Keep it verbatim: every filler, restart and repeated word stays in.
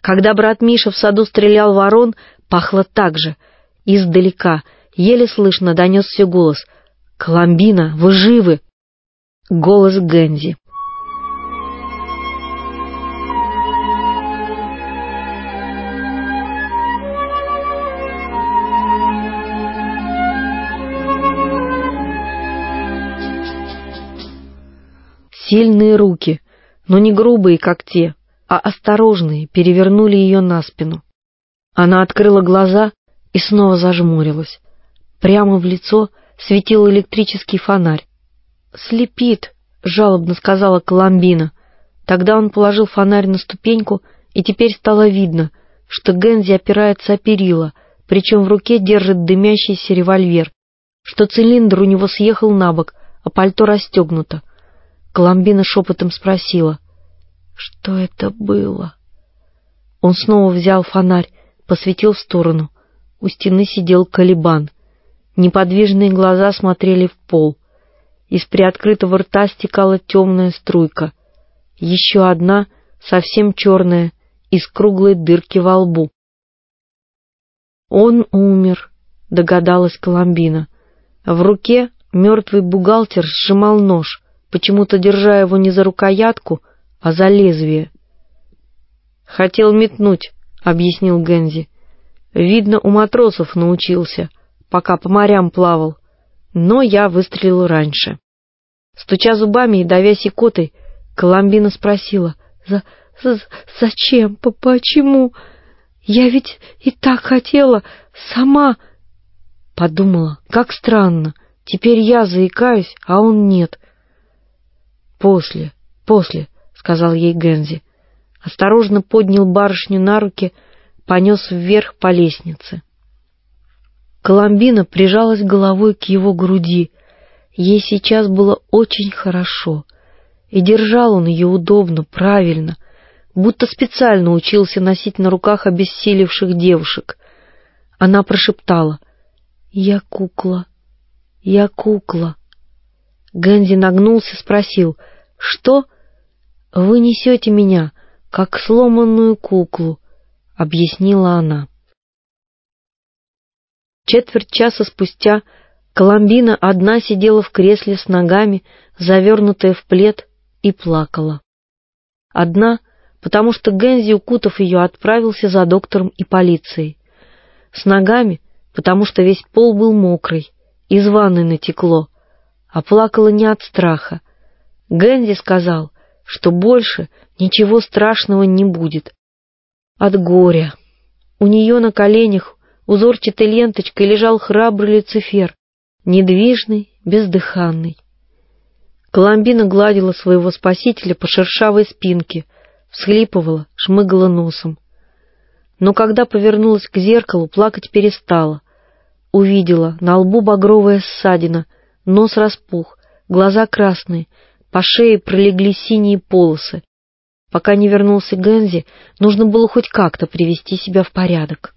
Когда брат Миша в саду стрелял ворон, пахло так же. Издалека, еле слышно, донесся голос: «Коломбина, вы живы?» Голос Гэнзи. Сильные руки, но не грубые, как те, а осторожные, перевернули ее на спину. Она открыла глаза и снова зажмурилась. Прямо в лицо светил электрический фонарь. «Слепит», — жалобно сказала Коломбина. Тогда он положил фонарь на ступеньку, и теперь стало видно, что Гэнзи опирается о перила, причем в руке держит дымящийся револьвер, что цилиндр у него съехал на бок, а пальто расстегнуто. Коломбина шепотом спросила: «Что это было?» Он снова взял фонарь, посветил в сторону. У стены сидел Калибан. Неподвижные глаза смотрели в пол. Из приоткрытого рта стекала темная струйка. Еще одна, совсем черная, из круглой дырки во лбу. «Он умер», — догадалась Коломбина. В руке мертвый бухгалтер сжимал нож, почему-то держа его не за рукоятку, а за лезвие. «Хотел метнуть», — объяснил Гэнзи. «Видно, у матросов научился, пока по морям плавал. Но я выстрелил раньше». Стуча зубами и давясь икотой, Коломбина спросила: «За... за... зачем? Почему? Я ведь и так хотела сама...» Подумала, как странно, теперь я заикаюсь, а он нет. «После, после», — сказал ей Гэнзи. Осторожно поднял барышню на руки, понес вверх по лестнице. Коломбина прижалась головой к его груди. Ей сейчас было очень хорошо, и держал он ее удобно, правильно, будто специально учился носить на руках обессилевших девушек. Она прошептала: «Я кукла, я кукла». Гэнзи нагнулся, спросил: «Что?» «Вы несете меня, как сломанную куклу», — объяснила она. Четверть часа спустя Коломбина одна сидела в кресле с ногами, завернутая в плед, и плакала. Одна, потому что Гэнзи, укутав ее, отправился за доктором и полицией. С ногами, потому что весь пол был мокрый, из ванны натекло, а плакала не от страха. Гэнзи сказал, что больше ничего страшного не будет. От горя. У нее на коленях узорчатой ленточкой лежал храбрый Люцифер, недвижный, бездыханный. Коломбина гладила своего спасителя по шершавой спинке, всхлипывала, шмыгала носом. Но когда повернулась к зеркалу, плакать перестала. Увидела: на лбу багровая ссадина, нос распух, глаза красные, по шее пролегли синие полосы. Пока не вернулся Гэнзи, нужно было хоть как-то привести себя в порядок.